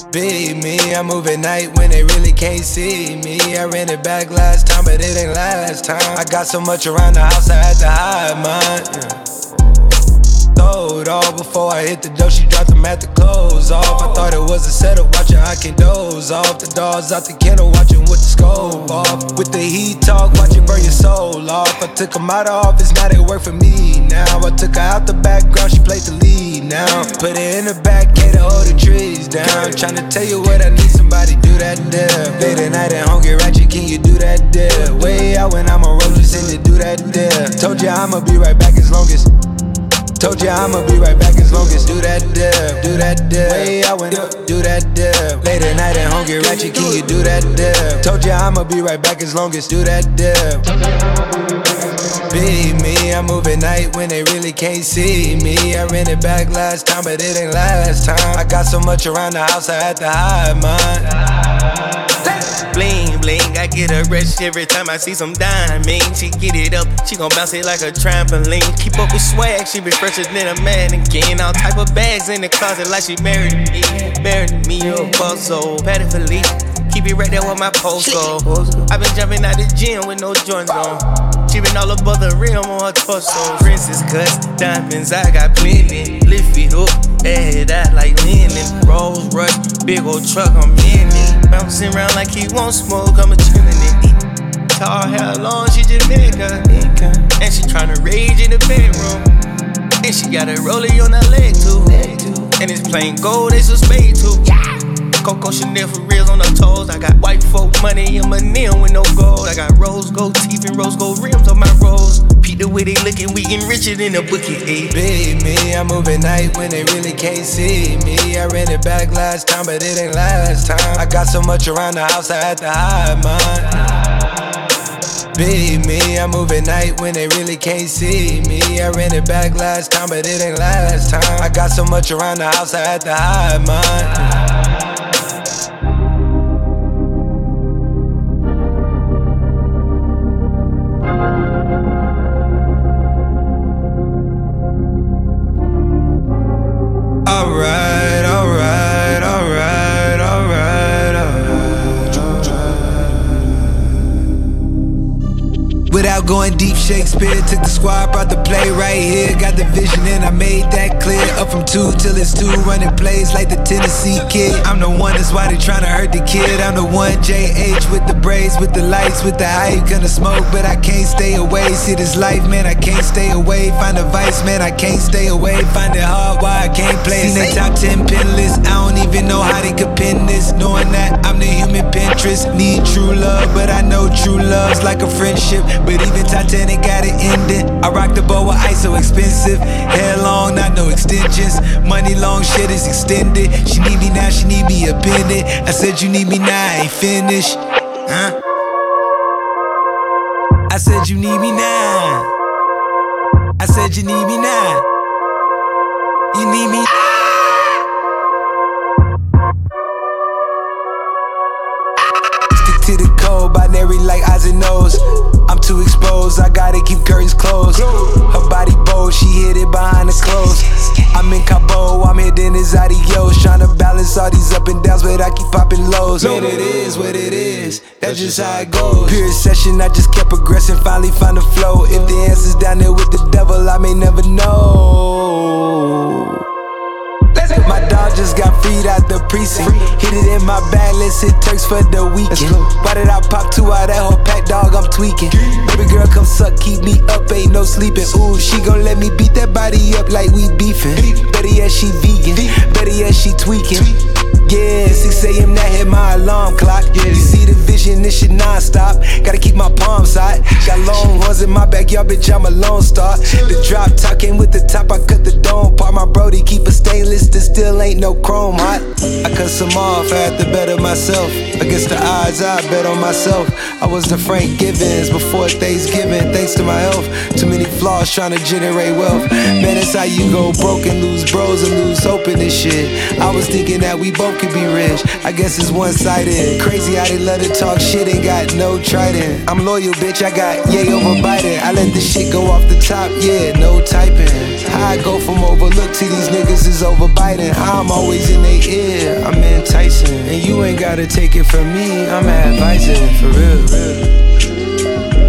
Be me, I move at night when they really can't see me. I ran it back last time, but it ain't last time. I got so much around the house, I had to hide mine. Throw it all before I hit the door. She dropped them at the clothes off. I thought it was a setup, watching I can doze off. The dogs out the kennel, watching with the scope off. With the heat talk, watching burn your soul off. I took them out of office, now they work for me now. I took her out the background, she played the lead now. Put her in the back, gate to hold the trees down. Tryna tell you what I need, somebody do that deal. Late at night and hungry ratchet, can you do that deal? Way out when I'm a road, just in to do that deal. Told ya I'ma be right back as long as. Told ya I'ma be right back as long as. Do that deal, do that deal. Way out when do that deal. Late at night and hungry ratchet, can you do that deal? Told ya I'ma be right back as long as. Do that deal. Be me, I move at night when they really can't see me. I ran it back last time, but it ain't last time. I got so much around the house, I had to hide mine. Bling, bling, I get a rush every time I see some diamonds. She get it up, she gon' bounce it like a trampoline. Keep up with swag, she be fresher than a mannequin. All type of bags in the closet like she married me. Married me, a buzzle, patty for leaf. Keep it right there with my post go. I been jumping out the gym with no joints on. She been all above the rim on her torso. Princess cuts, diamonds, I got plenty. Lift it up, head out like linen. Rolls Royce, big old truck, I'm in it. Bouncing around like he won't smoke, I'm a chillin' it. Tall hair long, she just nigga. And she tryna rage in the bedroom. And she got a rollie on her leg too. And it's plain gold, it's a spade too. Coco Chanel for reals on her toes. I got white folk money in my nail with no gold. I got rose gold teeth and rose gold rims on my rose. Pete the way they lookin', we getting richer than a bookie. Be me, I move at night when they really can't see me. I ran it back last time, but it ain't last time. I got so much around the house, I had to hide mine. Be me, I move at night when they really can't see me. I ran it back last time, but it ain't last time. I got so much around the house, I had to hide mine. Alright, alright, alright, alright, alright. Without going deep, Shakespeare took the squad, brought the play right here. Got the vision and I made that clear. Up from 2 till it's 2, running plays like the Tennessee Kid. I'm the one, that's why they tryna hurt the kid. I'm the one, JH with the braids, with the lights, with the hype. Gonna smoke, but I can't stay away. See this life, man, I can't stay away. Find a vice, man, I can't stay away. Find it hard, why I can't play. Seen they top 10 pin list, I don't even know how they could pin this. Knowing that I'm the human Pinterest. Need true love, but I know true love's like a friendship. But even Titanic got it ending. I rock the boat with ice so expensive. Hair long, not no extensions. Money long, shit is extended. She need me now, she need me up in it. I said you need me now, I ain't finished. Huh? I said you need me now. I said you need me now. You need me. Stick to the code, binary like eyes and nose. I'm too exposed, I gotta keep curtains closed. Her body bold, she hid it behind the clothes. I'm in Cabo, I'm hitting his adios. Tryna balance all these up and downs, but I keep popping lows. Man, it is what it is, that's just how it goes. Pure session, I just kept progressing, finally found the flow. If the answer's down there with the devil, I may never know. My dog just got freed out the precinct. Hit it in my bag, let's hit Turks for the weekend. Why did I pop 2 out that whole pack, dog? I'm tweaking. Baby girl, come suck, keep me up, ain't no sleeping. Ooh, she gon' let me beat that body up like we beefing. Better yet, she vegan. Better yet, she tweaking. Yeah, 6 a.m. that hit my alarm clock. You see the vision, this shit non-stop. Gotta keep my palms hot. Got long horns in my backyard, bitch, I'm a lone star. The drop top came with the top, I cut the dome part. My brody keep a stainless, there still ain't no chrome hot. I cut some off, I had to better myself. Against the odds, I bet on myself. I was the Frank Givens before Thanksgiving, thanks to my health. Too many flaws trying to generate wealth. Man, that's how you go broke and lose bros and lose hope in this shit. I was thinking that we both could be rich. I guess it's one-sided. Crazy how they love to talk shit, ain't got no trident. I'm loyal, bitch, I got yay over Biden. I let this shit go off the top, yeah, no typing. How I go from overlooked to these niggas is overbiting. How I'm always in their ear, I'm enticing. And you ain't gotta take it from me, I'm advising, for real.